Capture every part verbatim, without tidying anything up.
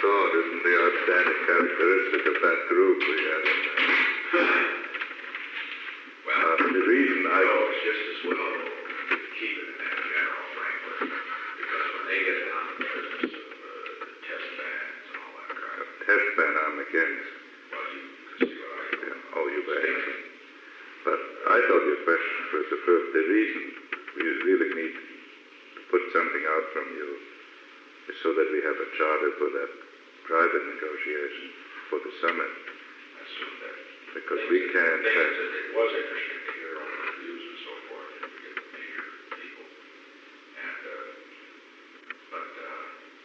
thought isn't the outstanding characteristic of that group we had in there. Well, uh, the reason I... know, it's just as well to keep it in that general framework, because when they get down to the business of uh, the test bans and all that crap... A test ban I'm against. Well, you can see what I... Yeah, oh, you bet. But I thought your question was the first. The reason we really need to put something out from you is so that we have a charter for that private negotiation for the summit. I assume that... Because we can't have... have... It was interesting to hear all the reviews and so forth from the major people. And, uh... But, uh...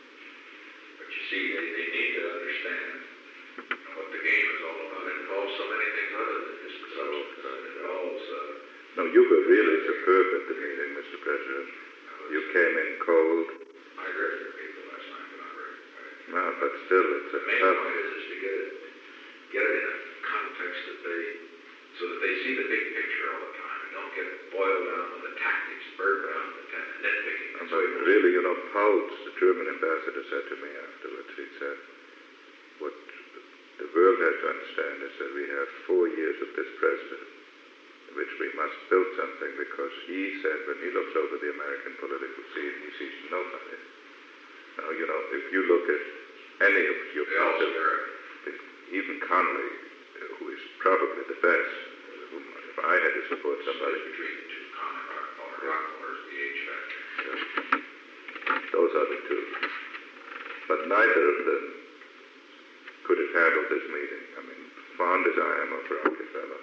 But you see, they, they need to understand what the game is all about. It involves so many things other than just the substance. It involves, uh... No, you were really superb at the meeting, Mister President. You came in cold. I heard your people last night, but I'm very... No, but still, it's a The main tough... point is, is to get it, get it in a context that they, so that they see the big picture all the time and don't get boiled down with the tactics, burdened down with the nitpicking. But really, you know, Paul's, the German ambassador, said to me afterwards, he said, what the world has to understand is that we have four years of this president, in which we must build something, because he said when he looks over the American political scene, he sees nobody. Now, you know, if you look at any of your politics, even Connolly, who is probably the best, whom, if I had to support somebody... Between the two, Connolly or Rockefeller's the H factor. Yeah. Those are the two. But neither of them could have handled this meeting. I mean, fond as I am of Rockefeller.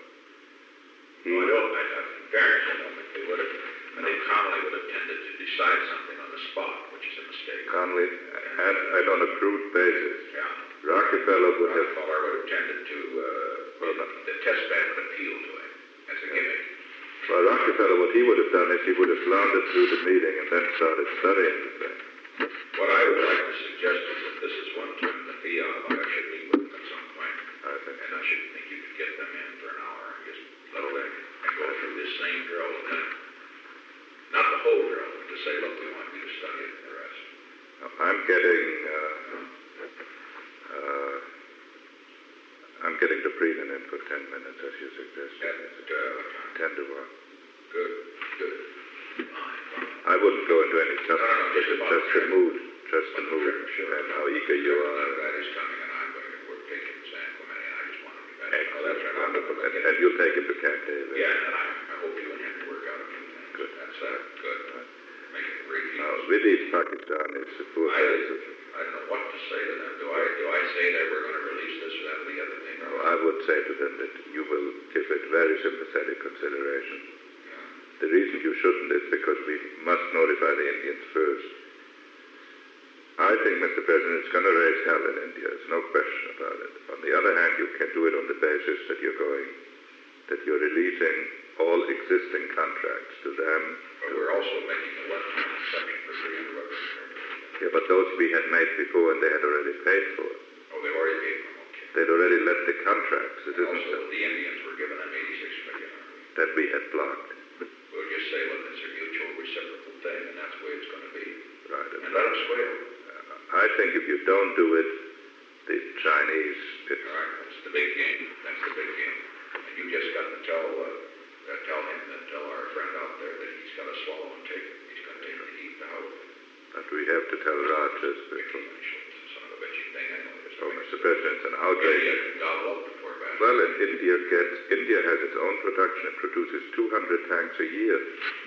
He, no, I don't. I, I, in fairness, I don't think they would have. I think Connolly would have tended to decide something on the spot, which is a mistake. Connolly, and, and on a crude basis. Yeah. Rockefeller would have... Rockefeller would have tended to... Uh, well, the, the test ban would appeal to him as a gimmick. Well, Rockefeller, what he would have done is he would have floundered through the meeting and then started studying the thing. What I would like to suggest is that this is one time that the uh, I should meet with them at some point. I think And I should think you could get them in for an hour and just let them and go through this same drill with them. Not the whole drill, but to say, look, we want you to study it and the rest. I'm getting... Uh, uh, I'm getting Dobrinin in for ten minutes, as you suggested. At uh, ten to one. Good, good. Fine, fine. I wouldn't go into any substance, No, no, no, but just it's about just the the mood, just the About the mood, trip, sure. and how eager you None are. of that is coming, and I'm going to work taking San Clemente, and I just want to be better. Oh, Excellent, that's right. wonderful. And, and you'll take him to Camp David. Yeah, and I, I hope you and him can work out a few things. Good. That's uh, good. Make it great. Now, with these Pakistanis, the poor I, guys of... I don't know what to say to them. Do I do I say that we're going to release this or that or the other thing? No, I would say to them that you will give it very sympathetic consideration. Yeah. The reason you shouldn't is because we must notify the Indians first. I think, Mister President, it's going to raise hell in India. There's no question about it. On the other hand, you can do it on the basis that you're going, that you're releasing all existing contracts to them. But we're also making a one-time exception for three hundred bucks. Yeah, but those we had made before and they had already paid for. Oh, they've already paid for them. Okay. They'd already let the contracts. It And isn't also, so the Indians were given them eighty-six million dollars. that we had blocked. We'll just say, look, it's a mutual reciprocal thing, and that's the way it's going to be. Right. And let them squeal. I think if you don't do it, the Chinese... It's, All right, that's the big game. That's the big game. And you just got to tell uh, uh, tell him and tell our friend out there that he's got to swallow and take it. He's going to take the heat out. but we have to tell Rogers Son before. of a bitchy thing, I know. Just Oh, to make Mister President, it's an outrage. India can gobble up before bad. Well, and India gets... India has its own production. It produces two hundred tanks a year.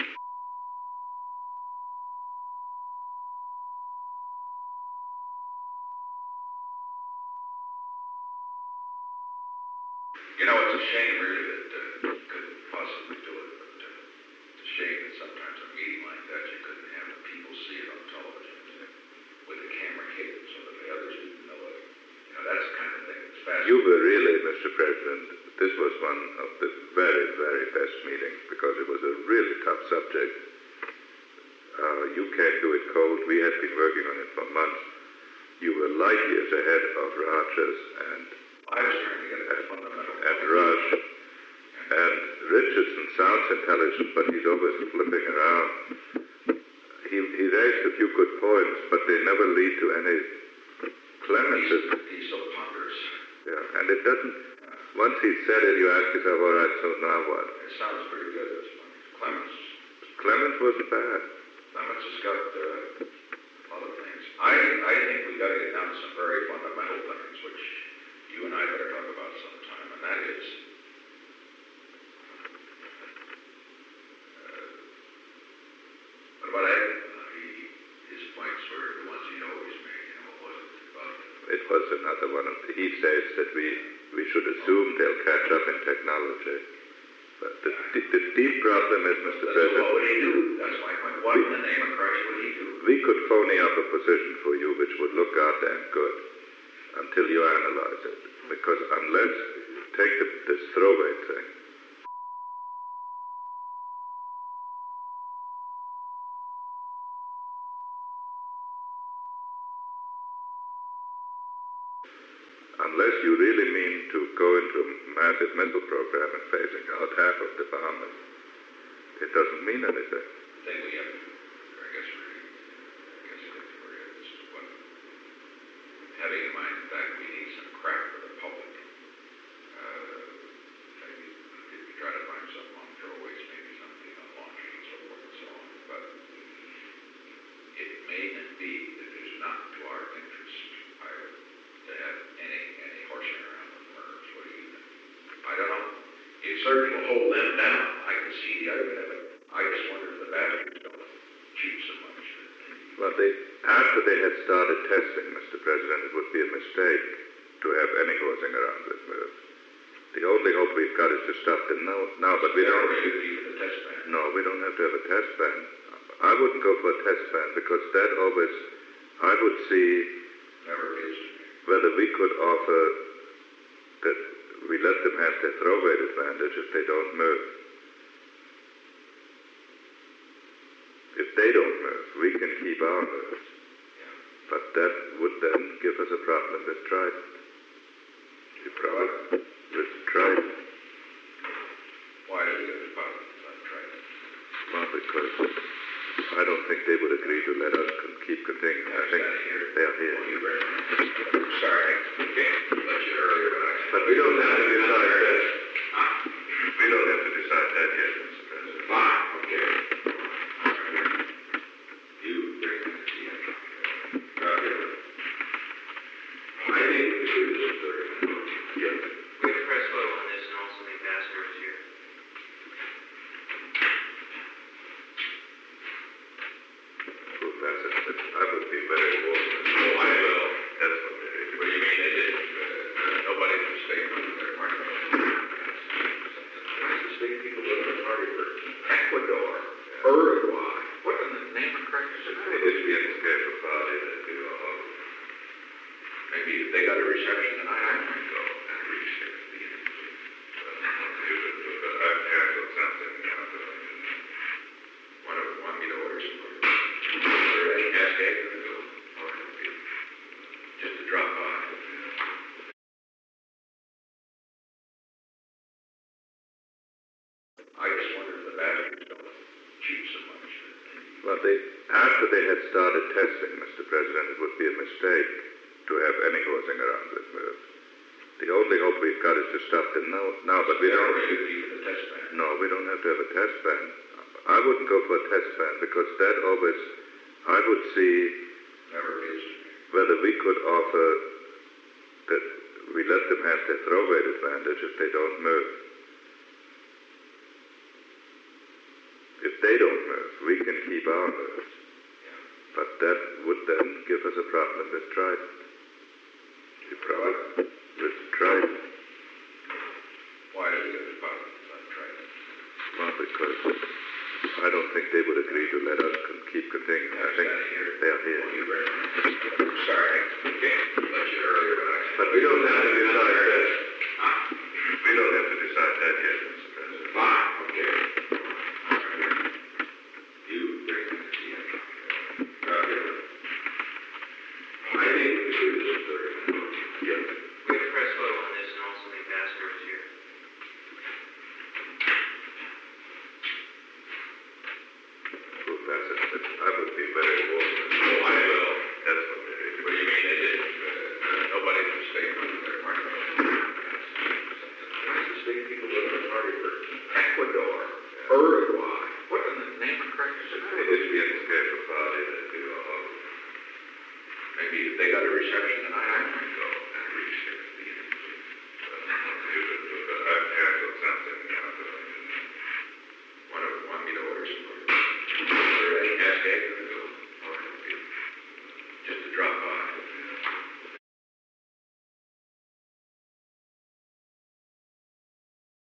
You know, it's a shame, really, that uh, you couldn't possibly do it. But uh, it's a shame that sometimes a meeting like that, you couldn't have the people see it on television with the camera hidden so that the others didn't know it. You know, that's the kind of thing that's fascinating. You were really, Mister President, this was one of the very, very best meetings because it was a really tough subject. Uh, you came to it cold. We had been working on it for months. You were light years ahead of Rogers and I was trying to get that fundamental. and Rush. And Richardson sounds intelligent, but he's always flipping around. He, he raised a few good points, but they never lead to any Clemens is, He's so ponderous. yeah, and it doesn't, once he said it, you ask yourself, all right, so now what? It sounds pretty good, this one. Clemens. Clemens wasn't bad. Clemens has got uh, a lot of things. I, I think we got to get down to some very fundamental things, which you and I better talk about sometime, and that is uh, what about Ed? He, his points were the ones he always made. You know, what was it about? It was another one of, he says that we, we should assume they'll catch up in technology. But the, the, the deep problem is, Mister That's President, what would he do? That's my point. What in the name of Christ would he do? we could phony up a position for you which would look goddamn good until you analyze it. Because unless, take the, this throwaway thing. Unless you really mean to go into a massive missile program and phasing out half of the bombers, it doesn't mean anything. The thing we have, I guess, we, I guess it is where it is, what, having in mind the fact we need some crack for the public. Uh, maybe if we try to find something on throwaways, maybe something on launching and so forth and so on. But it may not be that it is not to our interest, I, to have any any horsing around with murders. What do you think? I don't know. It certainly will hold them down. I can see the argument of it. I just wonder if the batteries don't cheat so much. Well, they, after they had started testing, Mister President, it would be a mistake to have any horsing around with mirrors. The only hope we've got is to stop them now, now but we don't... Even the test ban. No, we don't have to have a test ban. I wouldn't go for a test ban because that always, I would see Never appeals to me. whether we could offer that we let them have their throw weight advantage if they don't move. If they don't move, we can keep our moves. But that would then give us a problem with Trident. You problem with Trident. Why do we have a problem with Trident? Well, because I don't think they would agree to let us con- keep continuing. I think they are here. Well, you better. I'm sorry. Okay. Let you earlier, but I. But we don't have to decide that. We don't have to decide that yet, Mister President. Fine. Okay. You bring it to the end. Uh, I think we should do this thirty minutes. Yes. We can press vote on this and also the ambassador is here. Well, that's it. But I would be very warm. Oh, I will. That's what it is. What do you mean they didn't? Uh, nobody from the state from their party. The state people live in the party for Ecuador, Uruguay. What in the name of Christ is it? It is the escape party that do all. Maybe if they got a reception tonight, I might go and recheck the energy. I've canceled something. One of them want me to order some. Order any cascade for the bill. Just to drop by. I just wonder if the batteries don't cheat so much. Well, they, after they had started testing, Mister President, it would be a mistake to have any horsing around with mirrors. The only hope we've got is to stop them now, now but we don't... Even the test ban. No, we don't have to have a test ban. I wouldn't go for a test ban because that always, I would see Never appeals to me. whether we could offer that we let them have their throw weight advantage if they don't move. If they don't move, we can keep our moves. But that would then give us a problem with Trident. You problem with Trident. Why do we have a problem with Trident? Well, because I don't think they would agree to let us con- keep continuing. I think they are here. Well, you better. I'm sorry. Okay. Let you earlier, but I. But we don't have to decide that. We don't have to decide that yet, Mister President. Fine. Okay. You bring it to the end. I think we should do this thirty minutes. Yes. We can press vote on this and also the ambassador is here. Well, that's it. I would reception tonight.